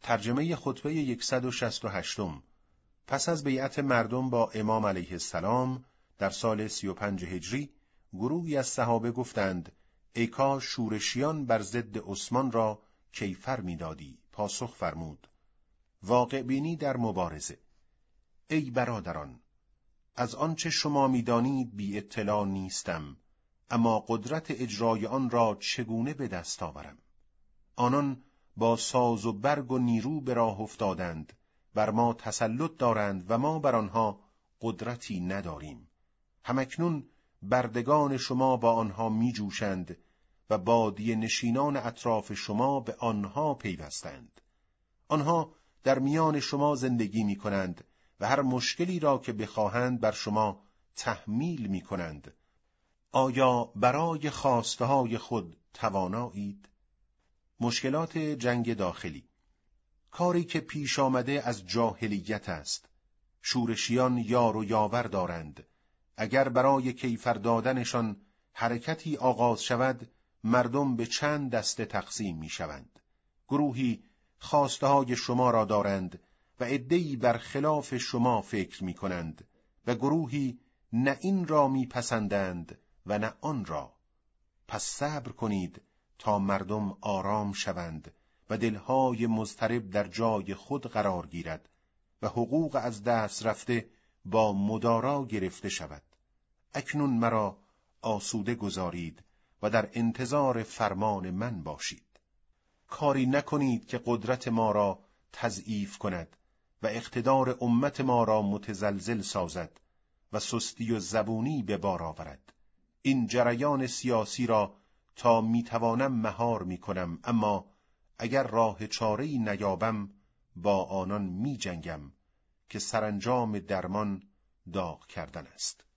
ترجمه خطبه 168. پس از بیعت مردم با امام علیه السلام در سال 35 هجری، گروهی از صحابه گفتند: ای کاش شورشیان بر ضد عثمان را کیفر می‌دادی. پاسخ فرمود: واقع بینی در مبارزه. ای برادران، از آنچه شما می‌دانید بی اطلاع نیستم، اما قدرت اجرای آن را چگونه به دست آورم؟ آنان با ساز و برگ و نیرو به راه افتادند، بر ما تسلط دارند و ما بر آنها قدرتی نداریم. همکنون بردگان شما با آنها می جوشند و بادیه نشینان اطراف شما به آنها پیوستند. آنها در میان شما زندگی می کنند و هر مشکلی را که بخواهند بر شما تحمیل می کنند. آیا برای خواسته های خود توانایید؟ مشکلات جنگ داخلی. کاری که پیش آمده از جاهلیت است. شورشیان یار و یاور دارند. اگر برای کیفر دادنشان حرکتی آغاز شود، مردم به چند دسته تقسیم می شوند. گروهی خواسته های شما را دارند و عده‌ای بر خلاف شما فکر می کنند و گروهی نه این را می پسندند و نه آن را. پس صبر کنید تا مردم آرام شوند و دلهای مضطرب در جای خود قرار گیرد و حقوق از دست رفته با مدارا گرفته شود. اکنون مرا آسوده گذارید و در انتظار فرمان من باشید. کاری نکنید که قدرت ما را تضعیف کند و اقتدار امت ما را متزلزل سازد و سستی و زبونی به بار آورد. این جریان سیاسی را تا میتوانم مهار میکنم، اما اگر راه چاره‌ای نیابم با آنان میجنگم که سرانجام درمان داغ کردن است.